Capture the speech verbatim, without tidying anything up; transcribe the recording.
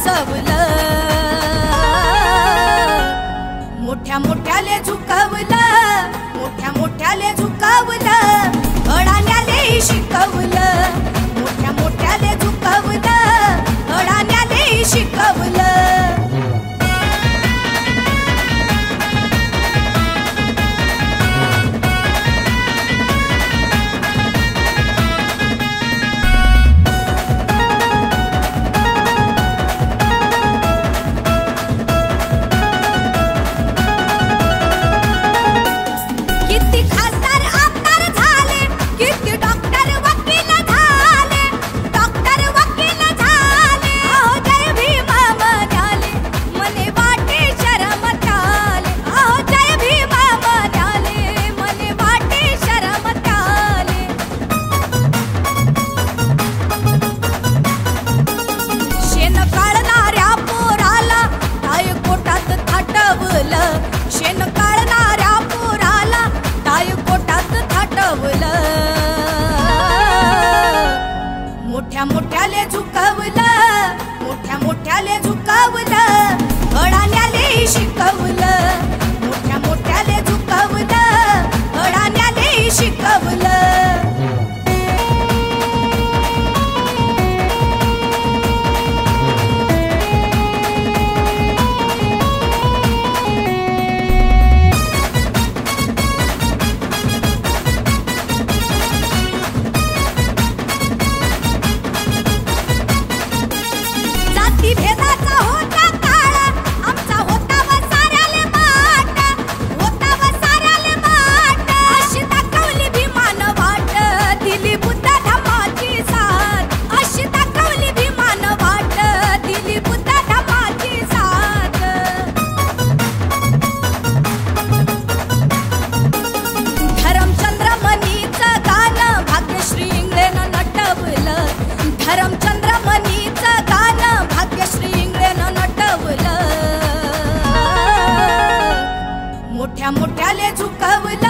बसवलं, मोठ्या मोठ्याले झुकवलं, मोठ्या मोठ्याले झुकवलं, अडाण्याले शिकवलं, मोठ्या मोठ्याले झुकवलं, अडाण्याले शिकवलं. शेण काढणाऱ्या पोराला टाय पोटात थाटवलं, मोठ्या मोठ्याले झुकवलं, मोठ्या मोठ्याले झुकवलं, अडाण्याले शिकवलं, मोठ्या मोठ्याले झुकवलं, अडाण्याले शिकवलं. भेदाचा होता काळ आमचा होता व साऱ्याले माट, होता व साऱ्याले माट, अशी दाखवली भीमान वाट, दिली बुद्ध धम्माची साथ, अशी दाखवली भीमान वाट, दिली बुद्ध धम्माची साथ. धरमचंद्र मनीचं गाणं भाग्यश्री इंगळेनं नटवलं, धरमचंद्र मनीचं गाणं भाग्यश्री इंगळेनं नटवलं, मोठ्या मोठ्याले झुकवलं.